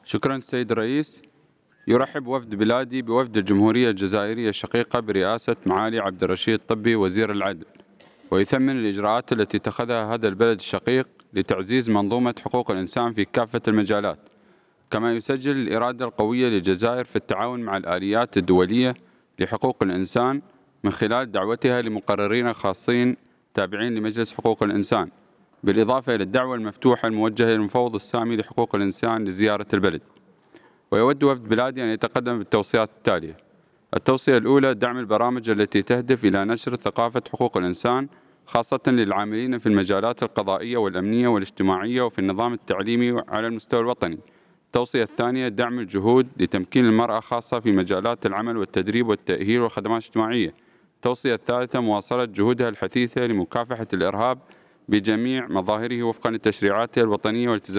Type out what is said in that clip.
شكرا السيد الرئيس. يرحب وفد بلادي بوفد الجمهورية الجزائرية الشقيقة برئاسة معالي عبد الرشيد طبي وزير العدل، ويثمن الإجراءات التي اتخذها هذا البلد الشقيق لتعزيز منظومة حقوق الإنسان في كافة المجالات، كما يسجل الإرادة القوية للجزائر في التعاون مع الآليات الدولية لحقوق الإنسان من خلال دعوتها لمقررين خاصين تابعين لمجلس حقوق الإنسان، بالإضافة إلى الدعوة المفتوحة الموجهة للمفوض السامي لحقوق الإنسان لزيارة البلد. ويود وفد بلادي أن يتقدم بالتوصيات التالية: التوصية الأولى: دعم البرامج التي تهدف إلى نشر ثقافة حقوق الإنسان خاصة للعاملين في المجالات القضائية والأمنية والاجتماعية وفي النظام التعليمي على المستوى الوطني. التوصية الثانية: دعم الجهود لتمكين المرأة خاصة في مجالات العمل والتدريب والتأهيل والخدمات الاجتماعية. التوصية الثالثة: مواصلة جهودها الحثيثة لمكافحة الإرهاب بجميع مظاهره وفقا لتشريعاتها الوطنية والتزاماتها